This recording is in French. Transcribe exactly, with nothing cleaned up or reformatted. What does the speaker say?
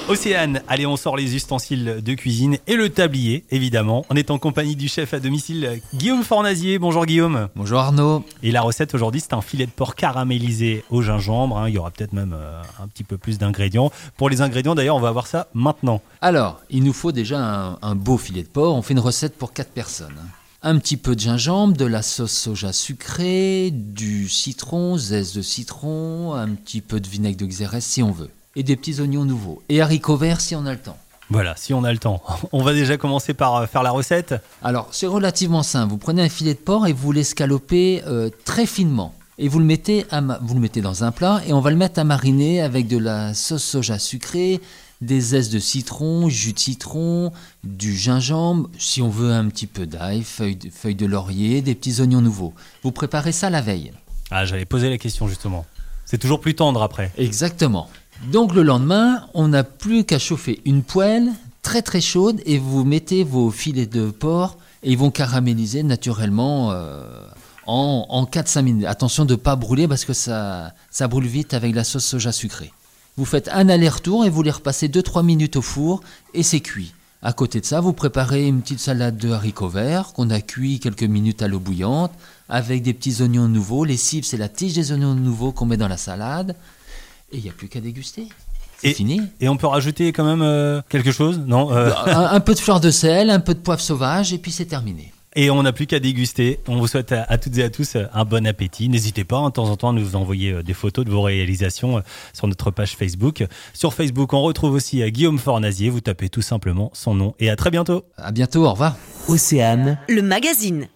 Océane, allez, on sort les ustensiles de cuisine et le tablier, évidemment. On est en compagnie du chef à domicile Guillaume Fornazier. Bonjour Guillaume. Bonjour Arnaud. Et la recette aujourd'hui, c'est un filet de porc caramélisé au gingembre. Hein. Il y aura peut-être même euh, un petit peu plus d'ingrédients. Pour les ingrédients, d'ailleurs, on va voir ça maintenant. Alors, il nous faut déjà un, un beau filet de porc. On fait une recette pour quatre personnes. Un petit peu de gingembre, de la sauce soja sucrée, du citron, zeste de citron, un petit peu de vinaigre de xérès si on veut. Et des petits oignons nouveaux. Et haricots verts si on a le temps. Voilà, si on a le temps. On va déjà commencer par faire la recette. Alors, c'est relativement simple. Vous prenez un filet de porc et vous l'escalopez euh, très finement. Et vous le, mettez à ma... vous le mettez dans un plat et on va le mettre à mariner avec de la sauce soja sucrée, des zestes de citron, jus de citron, du gingembre, si on veut un petit peu d'ail, feuilles de, feuilles de laurier, des petits oignons nouveaux. Vous préparez ça la veille. Ah, j'allais poser la question justement. C'est toujours plus tendre après. Exactement. Donc le lendemain, on n'a plus qu'à chauffer une poêle très très chaude et vous mettez vos filets de porc et ils vont caraméliser naturellement euh, en, en quatre à cinq minutes. Attention de ne pas brûler parce que ça, ça brûle vite avec la sauce soja sucrée. Vous faites un aller-retour et vous les repassez deux à trois minutes au four et c'est cuit. À côté de ça, vous préparez une petite salade de haricots verts qu'on a cuit quelques minutes à l'eau bouillante avec des petits oignons nouveaux. Les cives, c'est la tige des oignons nouveaux qu'on met dans la salade. Et il n'y a plus qu'à déguster. C'est et, fini. Et on peut rajouter quand même euh, quelque chose, non euh... un, un peu de fleur de sel, un peu de poivre sauvage, et puis c'est terminé. Et on n'a plus qu'à déguster. On vous souhaite à, à toutes et à tous un bon appétit. N'hésitez pas, hein, de temps en temps, à nous envoyer des photos de vos réalisations sur notre page Facebook. Sur Facebook, on retrouve aussi Guillaume Fornazier. Vous tapez tout simplement son nom. Et à très bientôt. À bientôt, au revoir. Océane, le magazine.